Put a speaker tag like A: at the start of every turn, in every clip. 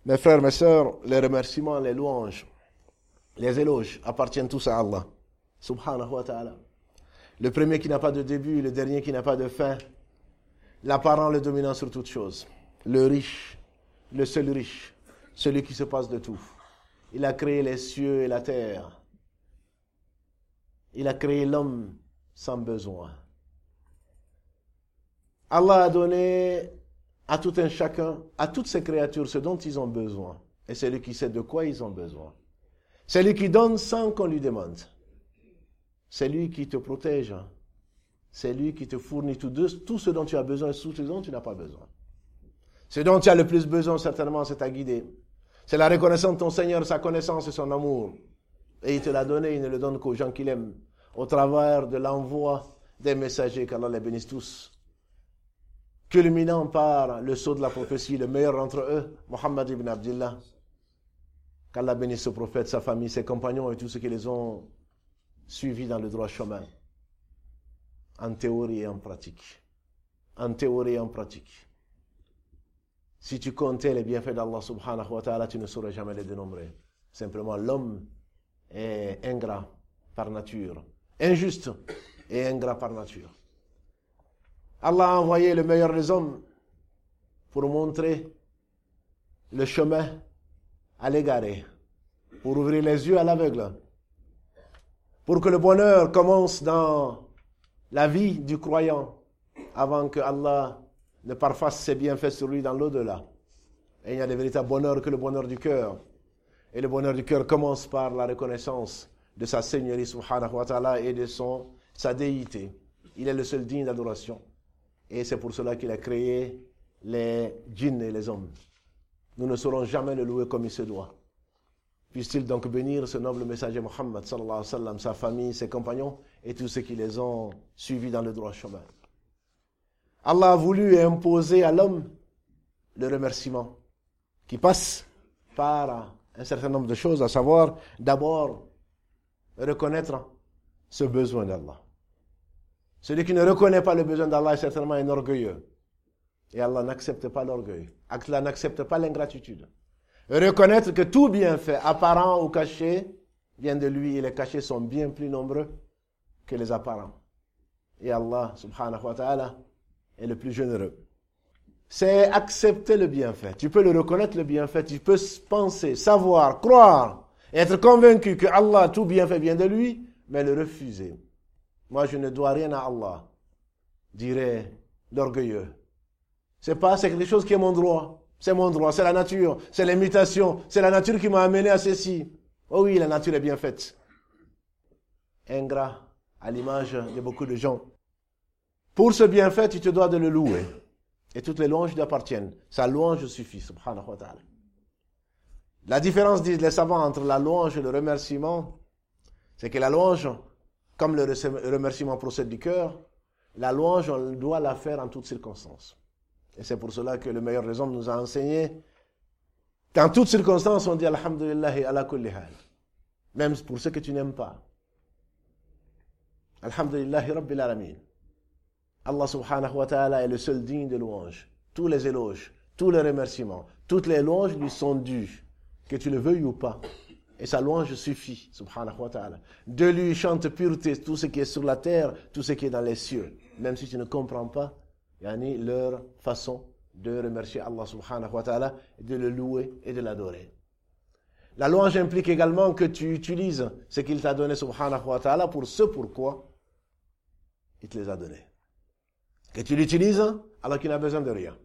A: Mes frères, mes sœurs, les remerciements, les louanges, les éloges appartiennent tous à Allah, subhanahu wa ta'ala. Le premier qui n'a pas de début, le dernier qui n'a pas de fin, l'apparent, le dominant sur toute chose, le riche, le seul riche, celui qui se passe de tout. Il a créé les cieux et la terre. Il a créé l'homme sans besoin. Allah a donné à tout un chacun, à toutes ces créatures, ce dont ils ont besoin. Et c'est lui qui sait de quoi ils ont besoin. C'est lui qui donne sans qu'on lui demande. C'est lui qui te protège. C'est lui qui te fournit tout ce dont tu as besoin et tout ce dont tu n'as pas besoin. Ce dont tu as le plus besoin, certainement, c'est ta guidée. C'est la reconnaissance de ton Seigneur, sa connaissance et son amour. Et il te l'a donné, il ne le donne qu'aux gens qu'il aime, au travers de l'envoi des messagers, qu'Allah les bénisse tous. Culminant par le sceau de la prophétie, le meilleur d'entre eux, Muhammad ibn Abdillah. Qu'Allah bénisse ce prophète, sa famille, ses compagnons et tous ceux qui les ont suivis dans le droit chemin. En théorie et en pratique. En théorie et en pratique. Si tu comptais les bienfaits d'Allah subhanahu wa ta'ala, tu ne saurais jamais les dénombrer. Simplement, l'homme est ingrat par nature. Injuste et ingrat par nature. Allah a envoyé le meilleur des hommes pour montrer le chemin à l'égaré, pour ouvrir les yeux à l'aveugle, pour que le bonheur commence dans la vie du croyant avant que Allah ne parfasse ses bienfaits sur lui dans l'au-delà. Et il n'y a de véritable bonheur que le bonheur du cœur. Et le bonheur du cœur commence par la reconnaissance de sa Seigneurie subhanahu wa ta'ala et de sa déité. Il est le seul digne d'adoration. Et c'est pour cela qu'il a créé les djinns et les hommes. Nous ne saurons jamais le louer comme il se doit. Puisse-t-il donc bénir ce noble messager Muhammad sallallahu alayhi wa sallam, sa famille, ses compagnons et tous ceux qui les ont suivis dans le droit chemin. Allah a voulu imposer à l'homme le remerciement qui passe par un certain nombre de choses, à savoir d'abord reconnaître ce besoin d'Allah. Celui qui ne reconnaît pas le besoin d'Allah est certainement un orgueilleux. Et Allah n'accepte pas l'orgueil. Allah n'accepte pas l'ingratitude. Reconnaître que tout bienfait, apparent ou caché, vient de lui et les cachés sont bien plus nombreux que les apparents. Et Allah, subhanahu wa ta'ala, est le plus généreux. C'est accepter le bienfait. Tu peux le reconnaître, le bienfait. Tu peux penser, savoir, croire, être convaincu que Allah, tout bienfait vient de lui, mais le refuser. Moi, je ne dois rien à Allah, dirait l'orgueilleux. C'est quelque chose qui est mon droit. C'est mon droit, c'est la nature, c'est les mutations, c'est la nature qui m'a amené à ceci. Oh oui, la nature est bien faite. Ingrat, à l'image de beaucoup de gens. Pour ce bienfait, tu te dois de le louer. Et toutes les louanges lui appartiennent. Sa louange suffit, subhanahu wa ta'ala. La différence, disent les savants, entre la louange et le remerciement, c'est que la louange, comme le remerciement procède du cœur, la louange, on doit la faire en toutes circonstances. Et c'est pour cela que le meilleur des hommes nous a enseigné qu'en toutes circonstances, on dit Alhamdulillahi ala kulli hal. Même pour ceux que tu n'aimes pas. Alhamdulillahi rabbil alamin. Allah subhanahu wa ta'ala est le seul digne de louange. Tous les éloges, tous les remerciements, toutes les louanges lui sont dues, que tu le veuilles ou pas. Et sa louange suffit, subhanahu wa ta'ala. De lui chante pureté tout ce qui est sur la terre, tout ce qui est dans les cieux. Même si tu ne comprends pas leur façon de remercier Allah subhanahu wa ta'ala, de le louer et de l'adorer. La louange implique également que tu utilises ce qu'il t'a donné subhanahu wa ta'ala pour ce pourquoi il te les a donnés. Que tu l'utilises alors qu'il n'a besoin de rien.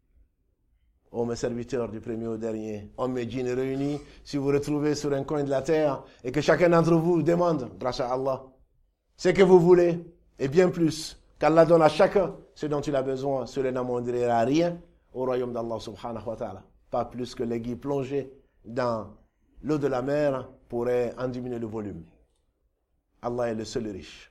A: Ô mes serviteurs du premier au dernier, hommes et djinns réunis, si vous vous retrouvez sur un coin de la terre et que chacun d'entre vous demande, grâce à Allah, ce que vous voulez et bien plus, qu'Allah donne à chacun ce dont il a besoin, cela n'amendira rien au royaume d'Allah subhanahu wa ta'ala. Pas plus que l'aiguille plongée dans l'eau de la mer pourrait en diminuer le volume. Allah est le seul riche.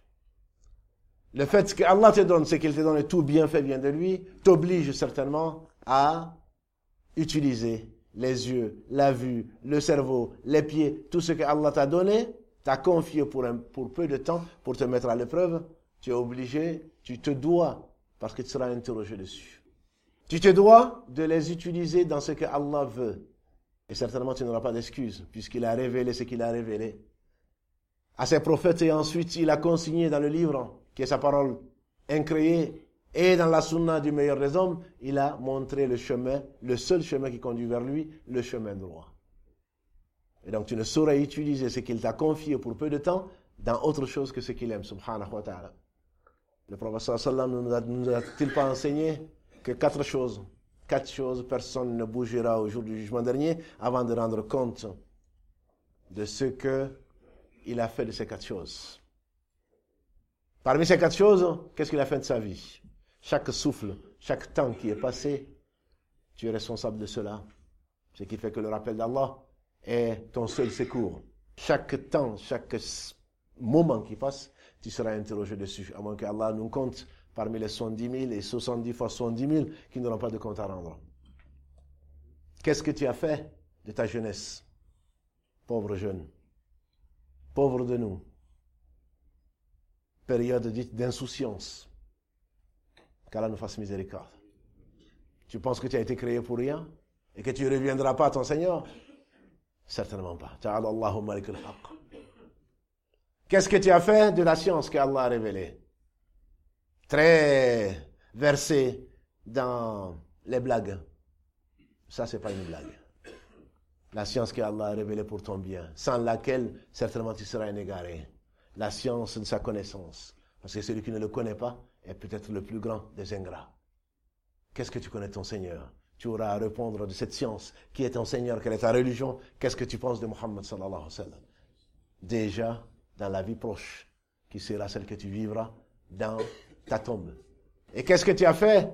A: Le fait qu'Allah te donne ce qu'il te donne et tout bienfait vient de lui, t'oblige certainement à utiliser les yeux, la vue, le cerveau, les pieds, tout ce que Allah t'a donné, t'a confié pour peu de temps, pour te mettre à l'épreuve. Tu es obligé, tu te dois, parce que tu seras interrogé dessus. Tu te dois de les utiliser dans ce que Allah veut. Et certainement, tu n'auras pas d'excuse, puisqu'il a révélé ce qu'il a révélé à ses prophètes, et ensuite il a consigné dans le livre, qui est sa parole incréée, et dans la sunna du meilleur des hommes, il a montré le chemin, le seul chemin qui conduit vers lui, le chemin droit. Et donc tu ne saurais utiliser ce qu'il t'a confié pour peu de temps dans autre chose que ce qu'il aime, subhanahu wa ta'ala. Le prophète sallallahu alayhi wa sallam ne nous a-t-il pas enseigné que 4 choses, personne ne bougera au jour du jugement dernier avant de rendre compte de ce qu'il a fait de ces 4 choses. Parmi ces 4 choses, qu'est-ce qu'il a fait de sa vie? Chaque souffle, chaque temps qui est passé, tu es responsable de cela. Ce qui fait que le rappel d'Allah est ton seul secours. Chaque temps, chaque moment qui passe, tu seras interrogé dessus, à moins qu'Allah nous compte parmi les 70 000 et 70 fois 70 000 qui n'auront pas de compte à rendre. Qu'est-ce que tu as fait de ta jeunesse? Pauvre jeune, pauvre de nous, période dite d'insouciance, qu'Allah nous fasse miséricorde. Tu penses que tu as été créé pour rien et que tu ne reviendras pas à ton Seigneur? Certainement pas. Ta'ala Allahu malik al-haq. Qu'est-ce que tu as fait de la science qu'Allah a révélée? Très versé dans les blagues. Ça, c'est pas une blague. La science qu'Allah a révélée pour ton bien, sans laquelle, certainement, tu seras inégaré. La science de sa connaissance. Parce que celui qui ne le connaît pas est peut-être le plus grand des ingrats. Qu'est-ce que tu connais de ton Seigneur? Tu auras à répondre de cette science. Qui est ton Seigneur? Quelle est ta religion? Qu'est-ce que tu penses de Muhammad sallallahu alayhi wa sallam? Déjà, dans la vie proche, qui sera celle que tu vivras dans ta tombe. Et qu'est-ce que tu as fait?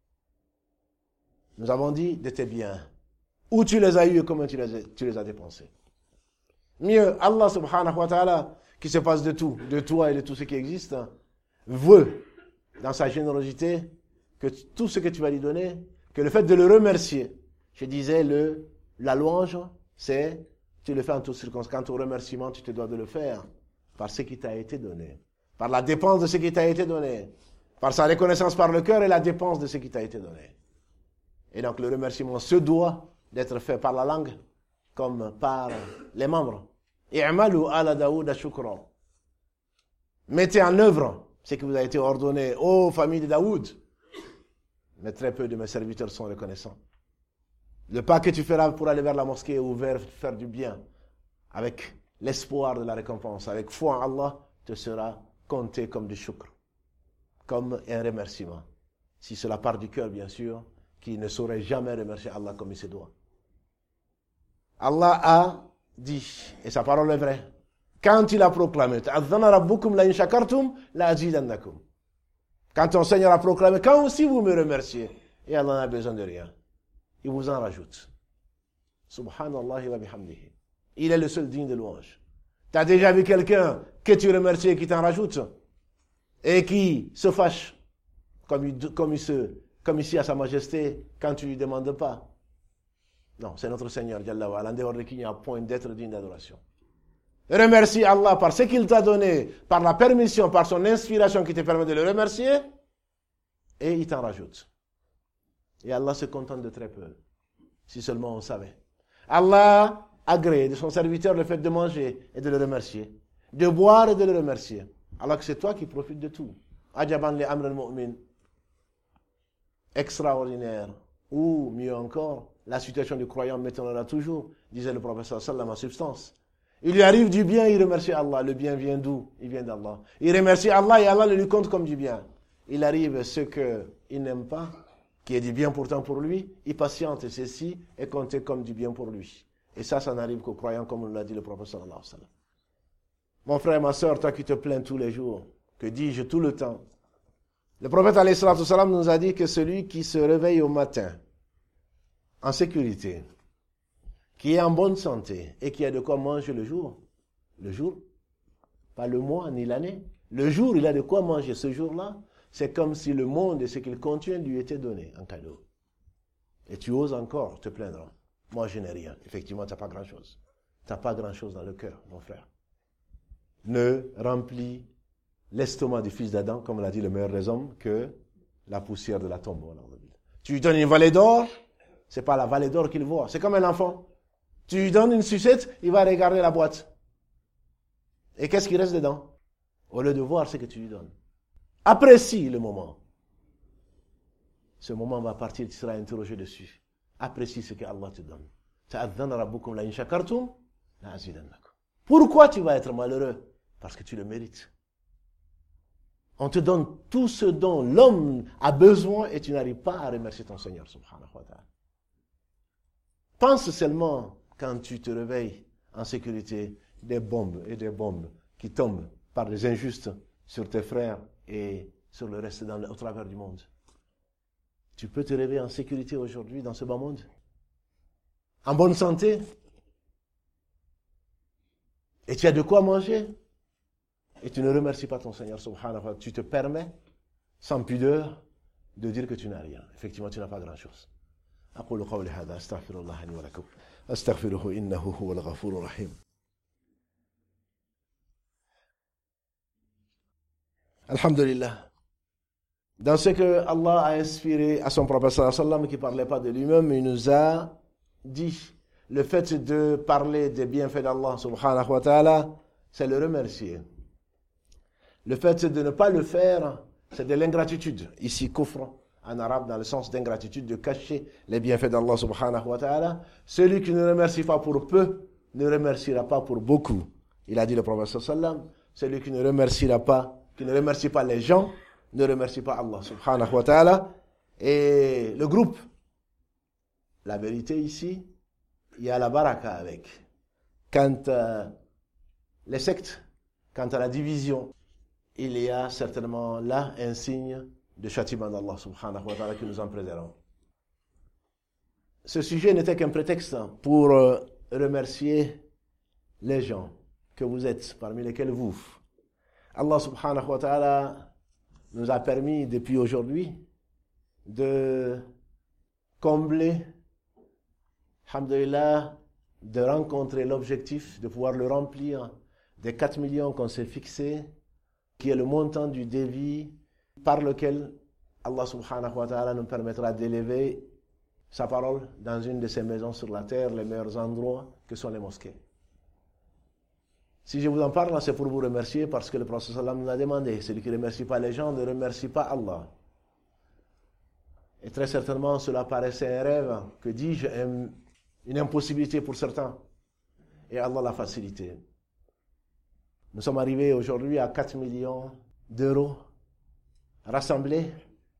A: Nous avons dit de tes biens. Où tu les as eus et comment tu les as dépensés. Mieux, Allah subhanahu wa ta'ala, qui se passe de tout, de toi et de tout ce qui existe, veut, dans sa générosité, que tout ce que tu vas lui donner, que le fait de le remercier, je disais, la louange, c'est, tu le fais en toutes circonstances. Quant au remerciement, tu te dois de le faire par ce qui t'a été donné, par la dépense de ce qui t'a été donné, par sa reconnaissance par le cœur et la dépense de ce qui t'a été donné. Et donc le remerciement se doit d'être fait par la langue comme par les membres. I'malu ala Daoud shukra. Mettez en œuvre ce qui vous a été ordonné, ô famille de Daoud. Mais très peu de mes serviteurs sont reconnaissants. Le pas que tu feras pour aller vers la mosquée ou vers faire du bien, avec l'espoir de la récompense, avec foi en Allah, te sera compté comme du shukr, comme un remerciement. Si cela part du cœur, bien sûr, qui ne saurait jamais remercier Allah comme il se doit. Allah a dit, et sa parole est vraie, quand il a proclamé, quand ton Seigneur a proclamé, quand aussi vous me remerciez, et Allah n'a besoin de rien, il vous en rajoute. Subhanallah wa bihamdihi. Il est le seul digne de louange. Tu as déjà vu quelqu'un que tu remercies et qui t'en rajoute, et qui se fâche, comme ici à sa majesté, quand tu ne lui demandes pas? Non, c'est notre Seigneur, Jalla wa ala, en dehors de qui il n'y a point d'être digne d'adoration. Remercie Allah par ce qu'il t'a donné, par la permission, par son inspiration qui te permet de le remercier, et il t'en rajoute. Et Allah se contente de très peu, si seulement on savait. Allah agrée de son serviteur le fait de manger et de le remercier, de boire et de le remercier, alors que c'est toi qui profites de tout. Ajaban li amr al-mu'min. Extraordinaire. Ou, mieux encore, la situation du croyant m'étonnera toujours, disait le prophète sallallahu en substance. Il lui arrive du bien, il remercie Allah. Le bien vient d'où? Il vient d'Allah. Il remercie Allah et Allah le lui compte comme du bien. Il arrive ce qu'il n'aime pas, qui est du bien pourtant pour lui, il patiente et ceci est compté comme du bien pour lui. Et ça n'arrive qu'aux croyants, comme l'a dit le prophète sallallahu alayhi wa sallam. Mon frère, ma soeur, toi qui te plains tous les jours, que dis-je tout le temps? Le prophète alayhi wa sallam nous a dit que celui qui se réveille au matin, en sécurité, qui est en bonne santé et qui a de quoi manger le jour, pas le mois ni l'année, le jour il a de quoi manger ce jour-là, c'est comme si le monde et ce qu'il contient lui était donné en cadeau. Et tu oses encore te plaindre. Moi je n'ai rien. Effectivement, tu n'as pas grand-chose. Tu n'as pas grand-chose dans le cœur, mon frère. Ne remplis l'estomac du fils d'Adam, comme l'a dit le meilleur des hommes, que la poussière de la tombe. Tu lui donnes une vallée d'or, c'est pas la vallée d'or qu'il voit. C'est comme un enfant. Tu lui donnes une sucette, il va regarder la boîte. Et qu'est-ce qui reste dedans? Au lieu de voir ce que tu lui donnes. Apprécie le moment. Ce moment va partir, tu seras interrogé dessus. Apprécie ce que Allah te donne. Pourquoi tu vas être malheureux? Parce que tu le mérites. On te donne tout ce dont l'homme a besoin et tu n'arrives pas à remercier ton Seigneur, subhanahu wa ta'ala. Pense seulement quand tu te réveilles en sécurité des bombes et des bombes qui tombent par des injustes sur tes frères et sur le reste au travers du monde. Tu peux te réveiller en sécurité aujourd'hui dans ce bas monde? En bonne santé? Et tu as de quoi manger? Et tu ne remercies pas ton Seigneur, subhanahu wa ta'ala. Tu te permets, sans pudeur, de dire que tu n'as rien. Effectivement, tu n'as pas grand-chose. أقول قولي هذا أستغفر الله لي ولكم أستغفره إنه هو الغفور الرحيم. Alhamdulillah. Dans ce que Allah a inspiré à son prophète sallallahu alayhi wa sallam, qui ne parlait pas de lui-même, il nous a dit le fait de parler des bienfaits d'Allah subhanahu wa ta'ala, c'est le remercier. Le fait de ne pas le faire, c'est de l'ingratitude. Ici, kufr en arabe, dans le sens d'ingratitude, de cacher les bienfaits d'Allah subhanahu wa ta'ala. Celui qui ne remercie pas pour peu, ne remerciera pas pour beaucoup. Il a dit le prophète sallallahu alayhi wa sallam, celui qui ne remercie pas les gens, ne remercie pas Allah subhanahu wa ta'ala. Et le groupe, la vérité ici, il y a la baraka avec. Quant à les sectes, quant à la division, il y a certainement là un signe de châtiment d'Allah subhanahu wa ta'ala que nous en préservons. Ce sujet n'était qu'un prétexte pour remercier les gens que vous êtes, parmi lesquels vous. Allah subhanahu wa ta'ala nous a permis depuis aujourd'hui de combler, alhamdulillah, de rencontrer l'objectif, de pouvoir le remplir des 4 millions qu'on s'est fixés, qui est le montant du devis par lequel Allah subhanahu wa ta'ala nous permettra d'élever sa parole dans une de ses maisons sur la terre, les meilleurs endroits que sont les mosquées. Si je vous en parle, c'est pour vous remercier parce que le prophète sallam nous a demandé, celui qui ne remercie pas les gens ne remercie pas Allah. Et très certainement, cela paraissait un rêve, que dis-je, une impossibilité pour certains. Et Allah l'a facilité. Nous sommes arrivés aujourd'hui à 4 millions d'euros rassemblés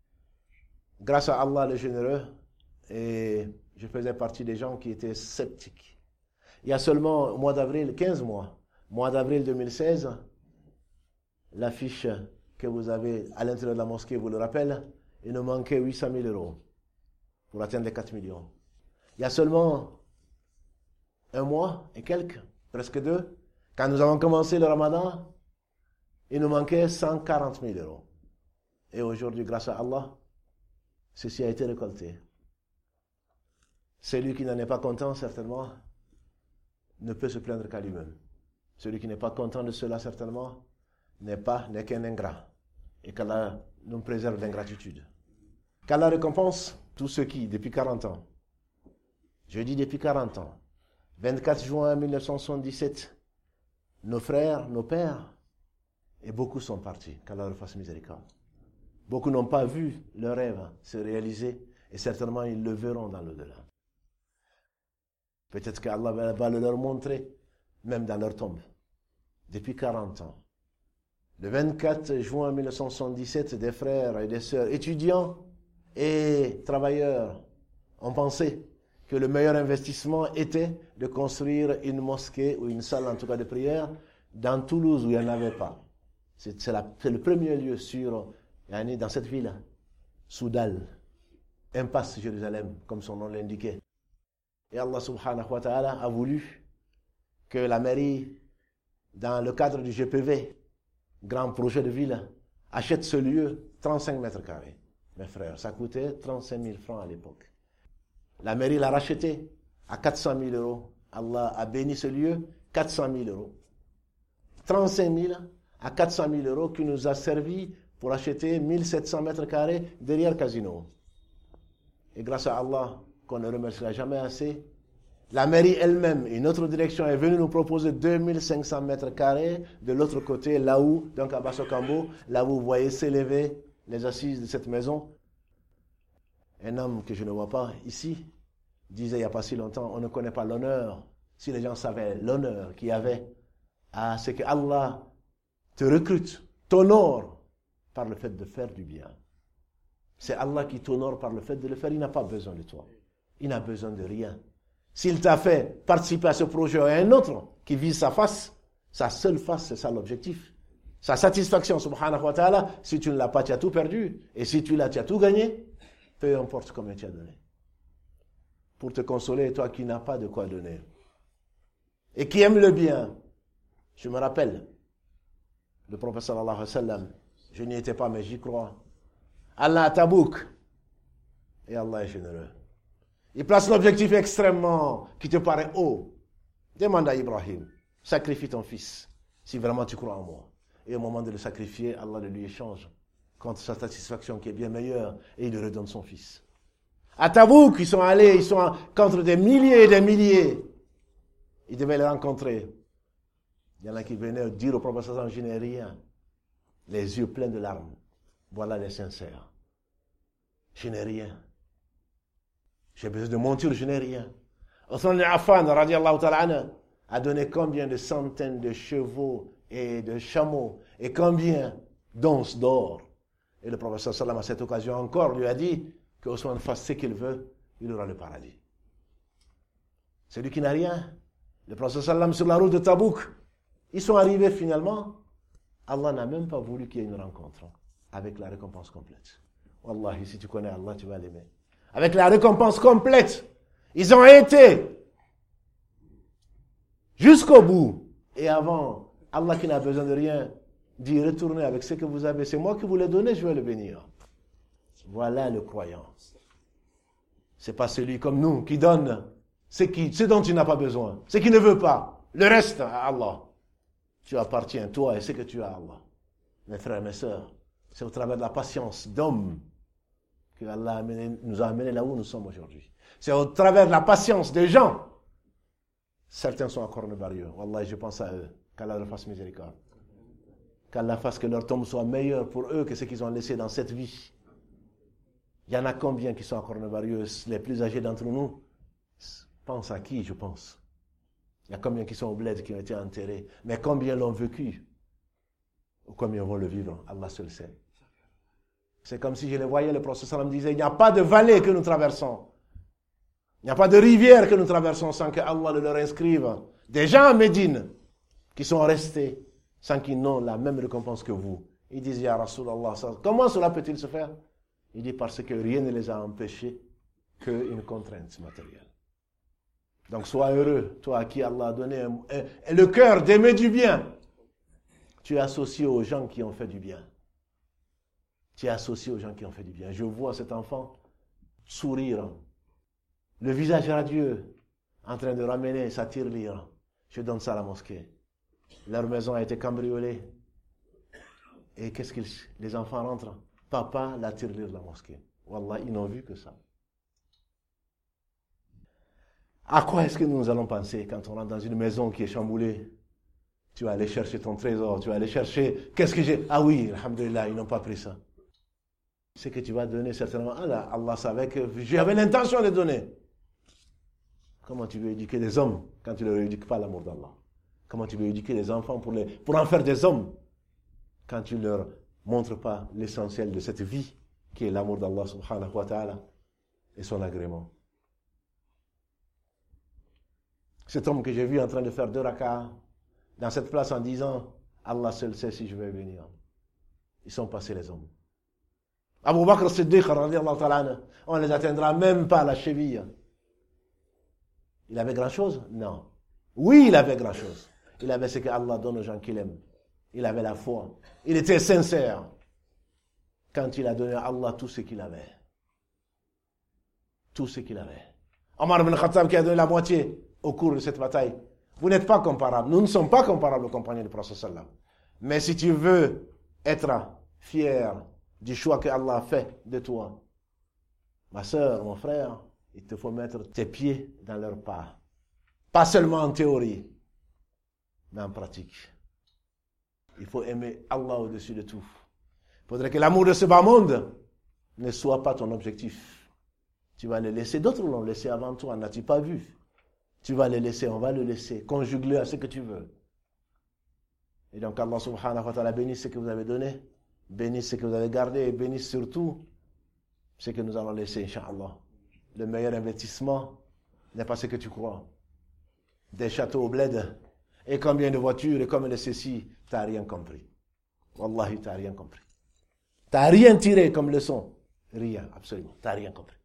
A: grâce à Allah le généreux. Et je faisais partie des gens qui étaient sceptiques. Il y a seulement au mois d'avril, 15 mois d'avril 2016, l'affiche que vous avez à l'intérieur de la mosquée vous le rappelle, il nous manquait 800 000 euros pour atteindre les 4 millions. Il y a seulement un mois et quelques, presque 2, quand nous avons commencé le ramadan, il nous manquait 140 000 euros. Et aujourd'hui, grâce à Allah, ceci a été récolté. Celui qui n'en est pas content, certainement, ne peut se plaindre qu'à lui-même. Celui qui n'est pas content de cela, certainement, n'est qu'un ingrat. Et qu'Allah nous préserve d'ingratitude. Qu'Allah récompense tous ceux qui, depuis 40 ans, je dis depuis 40 ans, 24 juin 1977, nos frères, nos pères, et beaucoup sont partis. Qu'Allah leur fasse miséricorde. Beaucoup n'ont pas vu leur rêve se réaliser, et certainement ils le verront dans l'au-delà. Peut-être qu'Allah va le leur montrer, même dans leur tombe. Depuis 40 ans. Le 24 juin 1977, des frères et des sœurs étudiants et travailleurs ont pensé que le meilleur investissement était de construire une mosquée ou une salle en tout cas de prière dans Toulouse où il n'y en avait pas. C'est le premier lieu dans cette ville, Soudal, impasse Jérusalem, comme son nom l'indiquait. Et Allah subhanahu wa ta'ala a voulu que la mairie, dans le cadre du GPV, grand projet de ville, achète ce lieu 35 mètres carrés. Mes frères, ça coûtait 35 000 francs à l'époque. La mairie l'a racheté à 400 000 euros. Allah a béni ce lieu, 400 000 euros. 35 000 à 400 000 euros qui nous a servi pour acheter 1700 mètres carrés derrière Casino. Et grâce à Allah, qu'on ne remerciera jamais assez, La mairie elle-même, une autre direction, est venue nous proposer 2500 mètres carrés de l'autre côté, là où, donc à Basso-Cambo, là où vous voyez s'élever les assises de cette maison. Un homme que je ne vois pas ici disait il n'y a pas si longtemps, on ne connaît pas l'honneur. Si les gens savaient l'honneur qu'il y avait, c'est que Allah te recrute, t'honore par le fait de faire du bien. C'est Allah qui t'honore par le fait de le faire, il n'a pas besoin de toi. Il n'a besoin de rien. S'il t'a fait participer à ce projet ou à un autre qui vise sa face, sa seule face, c'est ça l'objectif. Sa satisfaction, subhanahu wa ta'ala, si tu ne l'as pas, tu as tout perdu. Et si tu l'as, tu as tout gagné. Peu importe combien tu as donné. Pour te consoler, toi qui n'as pas de quoi donner. Et qui aime le bien. Je me rappelle, le prophète sallallahu alayhi wa sallam, je n'y étais pas, mais j'y crois. Allah à Tabouk. Et Allah est généreux. Il place l'objectif extrêmement qui te paraît haut. Demande à Ibrahim, sacrifie ton fils, si vraiment tu crois en moi. Et au moment de le sacrifier, Allah le lui échange contre sa satisfaction qui est bien meilleure, et il lui redonne son fils. À Tabouk, ils sont allés, ils sont contre des milliers et des milliers. Ils devaient les rencontrer. Il y en a qui venaient dire au prophète sallallahu alayhi wa sallam, je n'ai rien. Les yeux pleins de larmes. Voilà les sincères. Je n'ai rien. J'ai besoin de monture, je n'ai rien. Othman Affan, radiallahu ta'ala, a donné combien de centaines de chevaux et de chameaux et combien d'onces d'or. Et le prophète sallallahu alayhi wa sallam, à cette occasion encore, lui a dit que Othman fasse ce qu'il veut, il aura le paradis. Celui qui n'a rien, le prophète sallallahu alayhi wa sallam sur la route de Tabouk, ils sont arrivés finalement, Allah n'a même pas voulu qu'il y ait une rencontre avec la récompense complète. Wallahi, si tu connais Allah, tu vas l'aimer. Avec la récompense complète. Ils ont été jusqu'au bout. Et avant, Allah qui n'a besoin de rien, dit retournez avec ce que vous avez. C'est moi qui vous l'ai donné, je vais le bénir. Voilà le croyant. C'est pas celui comme nous qui donne ce dont tu n'as pas besoin, ce qu'il ne veut pas. Le reste à Allah. Tu appartiens, toi, et ce que tu as à Allah. Mes frères et mes sœurs, c'est au travers de la patience d'homme que Allah nous a amenés là où nous sommes aujourd'hui. C'est au travers de la patience des gens. Certains sont à Cornebarieux. Wallah, je pense à eux. Qu'Allah leur fasse miséricorde. Qu'Allah fasse que leur tombe soit meilleure pour eux que ce qu'ils ont laissé dans cette vie. Il y en a combien qui sont à Cornebarieux, les plus âgés d'entre nous? Pense à qui, je pense. Il y a combien qui sont au bled, qui ont été enterrés. Mais combien l'ont vécu? Ou combien vont le vivre? Allah seul sait. C'est comme si je les voyais, le prophète sallam disait, il n'y a pas de vallée que nous traversons. Il n'y a pas de rivière que nous traversons sans que Allah le leur inscrive. Des gens à Médine qui sont restés sans qu'ils n'ont la même récompense que vous. Ils disent, Ya Rasulallah, comment cela peut-il se faire? Il dit, parce que rien ne les a empêchés qu'une contrainte matérielle. Donc sois heureux, toi à qui Allah a donné le cœur d'aimer du bien. Tu es associé aux gens qui ont fait du bien. Tu es associé aux gens qui ont fait du bien. Je vois cet enfant sourire, le visage radieux, en train de ramener sa tirelire. Je donne ça à la mosquée. Leur maison a été cambriolée. Et qu'est-ce que les enfants rentrent? Papa, la tirelire de la mosquée. Wallah, ils n'ont vu que ça. À quoi est-ce que nous allons penser quand on rentre dans une maison qui est chamboulée? Tu vas aller chercher ton trésor, tu vas aller chercher... Qu'est-ce que j'ai? Ah oui, alhamdulillah, ils n'ont pas pris ça. Ce que tu vas donner, certainement, Allah savait que j'avais l'intention de donner. Comment tu veux éduquer des hommes quand tu ne leur éduques pas l'amour d'Allah? Comment tu veux éduquer des enfants pour en faire des hommes quand tu ne leur montres pas l'essentiel de cette vie qui est l'amour d'Allah subhanahu wa ta'ala et son agrément? Cet homme que j'ai vu en train de faire 2 rak'ahs dans cette place en disant Allah seul sait si je vais venir. Ils sont passés les hommes. Abu Bakr Siddiq, radiallahu ta'ala, on ne les atteindra même pas à la cheville. Il avait grand chose? Non. Oui, il avait grand chose. Il avait ce que Allah donne aux gens qu'il aime. Il avait la foi. Il était sincère quand il a donné à Allah tout ce qu'il avait. Tout ce qu'il avait. Omar ibn Khattab qui a donné la moitié au cours de cette bataille. Vous n'êtes pas comparables. Nous ne sommes pas comparables aux compagnons du prophète sallallahu. Mais si tu veux être fier du choix que Allah a fait de toi, ma soeur, mon frère, il te faut mettre tes pieds dans leur pas. Pas seulement en théorie, mais en pratique. Il faut aimer Allah au-dessus de tout. Il faudrait que l'amour de ce bas monde ne soit pas ton objectif. Tu vas le laisser, d'autres l'ont laissé avant toi, n'as-tu pas vu? Tu vas le laisser, on va le laisser, conjugue-le à ce que tu veux. Et donc Allah subhanahu wa ta'ala bénisse ce que vous avez donné, bénisse ce que vous avez gardé et bénisse surtout ce que nous allons laisser, Inch'Allah. Le meilleur investissement n'est pas ce que tu crois. Des châteaux au bled, et combien de voitures, et combien de ceci, tu n'as rien compris. Wallahi, tu n'as rien compris. Tu n'as rien tiré comme leçon. Rien, absolument. Tu n'as rien compris.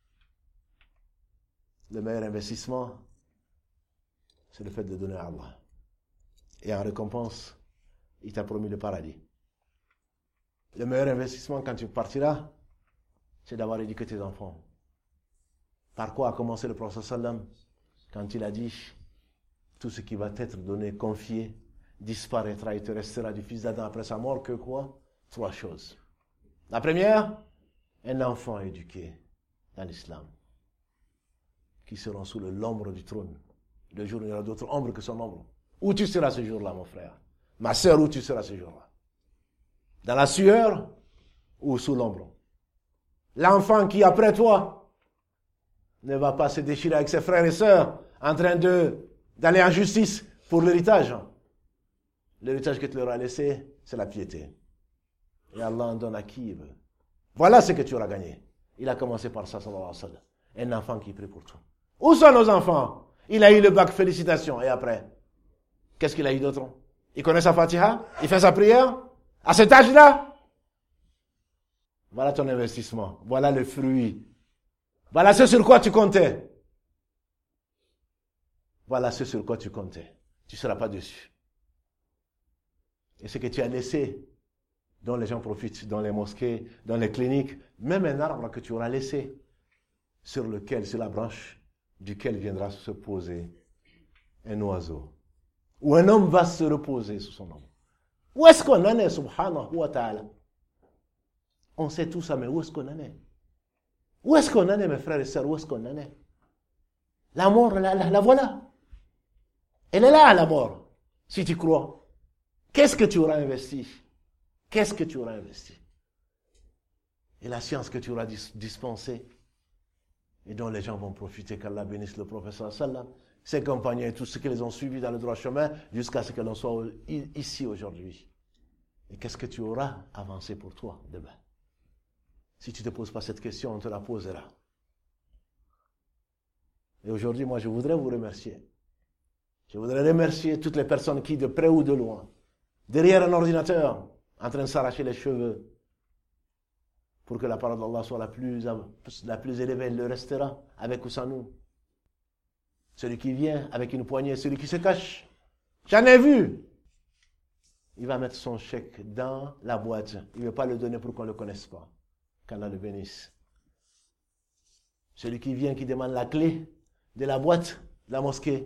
A: Le meilleur investissement, c'est le fait de donner à Allah. Et en récompense, il t'a promis le paradis. Le meilleur investissement quand tu partiras, c'est d'avoir éduqué tes enfants. Par quoi a commencé le prophète sallam quand il a dit tout ce qui va t'être donné, confié, disparaîtra et te restera du fils d'Adam après sa mort que quoi? 3 choses. La première, un enfant éduqué dans l'islam, qui seront sous l'ombre du trône. Le jour où il y aura d'autres ombres que son ombre. Où tu seras ce jour-là, mon frère? Ma sœur, où tu seras ce jour-là? Dans la sueur ou sous l'ombre? L'enfant qui, après toi, ne va pas se déchirer avec ses frères et sœurs en train d'aller en justice pour l'héritage. L'héritage que tu leur as laissé, c'est la piété. Et Allah en donne à qui il veut. Voilà ce que tu auras gagné. Il a commencé par ça, sallallahu alayhi wa sallam. Un enfant qui prie pour toi. Où sont nos enfants? Il a eu le bac, félicitations. Et après, qu'est-ce qu'il a eu d'autre? Il connaît sa Fatiha? Il fait sa prière? À cet âge-là? Voilà ton investissement. Voilà le fruit. Voilà ce sur quoi tu comptais. Voilà ce sur quoi tu comptais. Tu ne seras pas dessus. Et ce que tu as laissé, dont les gens profitent, dans les mosquées, dans les cliniques, même un arbre que tu auras laissé, sur la branche duquel viendra se poser un oiseau. Ou un homme va se reposer sous son ombre. Où est-ce qu'on en est, subhanahu wa ta'ala? On sait tout ça, mais où est-ce qu'on en est? Où est-ce qu'on en est, mes frères et sœurs? Où est-ce qu'on en est? La mort, la voilà. Elle est là, la mort, si tu crois. Qu'est-ce que tu auras investi? Qu'est-ce que tu auras investi? Et la science que tu auras dispensée, et dont les gens vont profiter, qu'Allah bénisse le prophète sallam, ses compagnons et tous ceux qui les ont suivis dans le droit chemin, jusqu'à ce que l'on soit ici aujourd'hui. Et qu'est-ce que tu auras avancé pour toi demain? Si tu ne te poses pas cette question, on te la posera. Et aujourd'hui, moi, je voudrais vous remercier. Je voudrais remercier toutes les personnes qui, de près ou de loin, derrière un ordinateur, en train de s'arracher les cheveux, pour que la parole d'Allah soit la plus élevée, elle le restera, avec ou sans nous. Celui qui vient avec une poignée, celui qui se cache. J'en ai vu. Il va mettre son chèque dans la boîte. Il ne veut pas le donner pour qu'on ne le connaisse pas. Qu'Allah le bénisse. Celui qui vient, qui demande la clé de la boîte de la mosquée.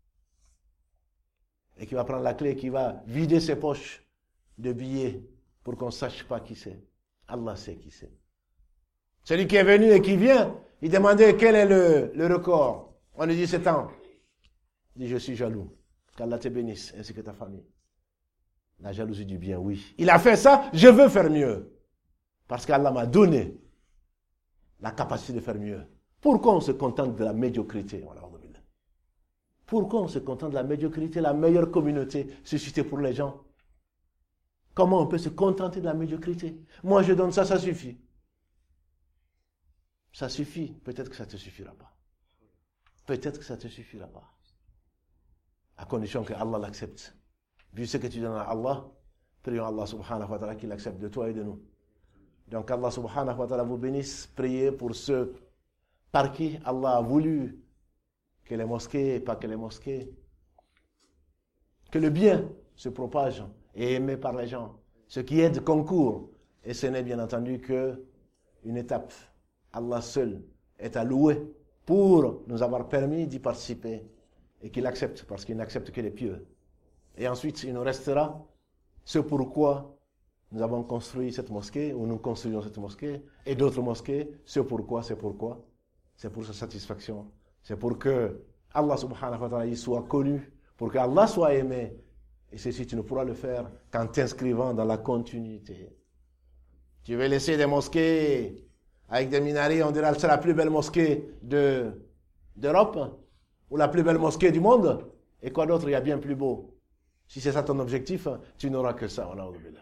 A: Et qui va prendre la clé, qui va vider ses poches de billets pour qu'on ne sache pas qui c'est. Allah sait qui c'est. Celui qui est venu et qui vient, il demandait quel est le record. On lui dit 7 ans. Il dit je suis jaloux. Qu'Allah te bénisse ainsi que ta famille. La jalousie du bien, oui. Il a fait ça, je veux faire mieux. Parce qu'Allah m'a donné la capacité de faire mieux. Pourquoi on se contente de la médiocrité? Pourquoi on se contente de la médiocrité, la meilleure communauté suscitée pour les gens? Comment on peut se contenter de la médiocrité? Moi je donne ça, ça suffit. Ça suffit, peut-être que ça ne te suffira pas. Peut-être que ça ne te suffira pas. À condition que Allah l'accepte. Vu ce que tu donnes à Allah, prions Allah subhanahu wa ta'ala qu'il accepte de toi et de nous. Donc Allah subhanahu wa ta'ala vous bénisse. Priez pour ceux par qui Allah a voulu que les mosquées, et pas que les mosquées, que le bien se propage et est aimé par les gens. Ce qui aide concourt. Et ce n'est bien entendu qu'une étape. Allah seul est à louer pour nous avoir permis d'y participer et qu'il accepte, parce qu'il n'accepte que les pieux. Et ensuite, il nous restera ce pourquoi nous avons construit cette mosquée, ou nous construisons cette mosquée, et d'autres mosquées, c'est pour sa satisfaction. C'est pour que Allah subhanahu wa ta'ala il soit connu, pour qu'Allah soit aimé. Et ceci, tu ne pourras le faire qu'en t'inscrivant dans la continuité. Tu veux laisser des mosquées avec des minarets, on dirait que c'est la plus belle mosquée d'Europe, ou la plus belle mosquée du monde. Et quoi d'autre, il y a bien plus beau. Si c'est ça ton objectif, tu n'auras que ça.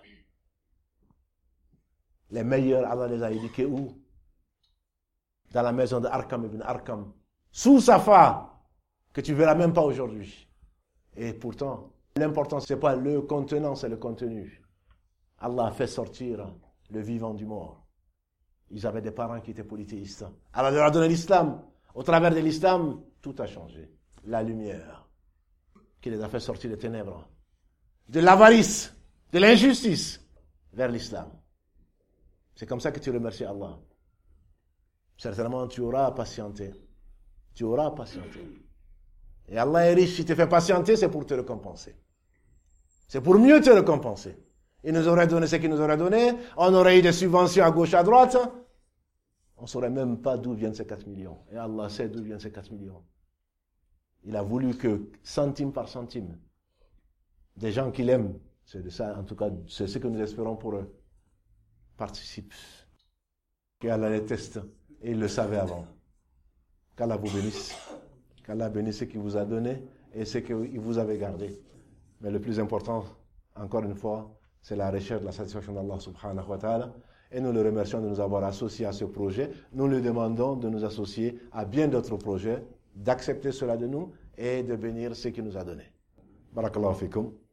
A: Les meilleurs, Allah les a éduqués où? Dans la maison de Arqam ibn Arqam, sous Safa, que tu ne verras même pas aujourd'hui. Et pourtant, l'important, ce n'est pas le contenant, c'est le contenu. Allah a fait sortir le vivant du mort. Ils avaient des parents qui étaient polythéistes. Allah leur a donné l'islam. Au travers de l'islam, tout a changé. La lumière qui les a fait sortir des ténèbres, de l'avarice, de l'injustice, vers l'islam. C'est comme ça que tu remercies Allah. Certainement, tu auras patienté. Tu auras patienté. Et Allah est riche. Si tu te fais patienter, c'est pour te récompenser. C'est pour mieux te récompenser. Il nous aurait donné ce qu'il nous aurait donné. On aurait eu des subventions à gauche, à droite. On ne saurait même pas d'où viennent ces 4 millions. Et Allah sait d'où viennent ces 4 millions. Il a voulu que, centime par centime, des gens qu'il aime, c'est de ça, en tout cas, c'est ce que nous espérons pour eux, participent. Qu'Allah les teste. Et il le savait avant. Qu'Allah vous bénisse. Qu'Allah bénisse ce qu'il vous a donné et ce qu'il vous avait gardé. Mais le plus important, encore une fois, c'est la recherche de la satisfaction d'Allah subhanahu wa ta'ala. Et nous le remercions de nous avoir associés à ce projet. Nous lui demandons de nous associer à bien d'autres projets, d'accepter cela de nous et de bénir ce qu'il nous a donné. Barakallahu fikum.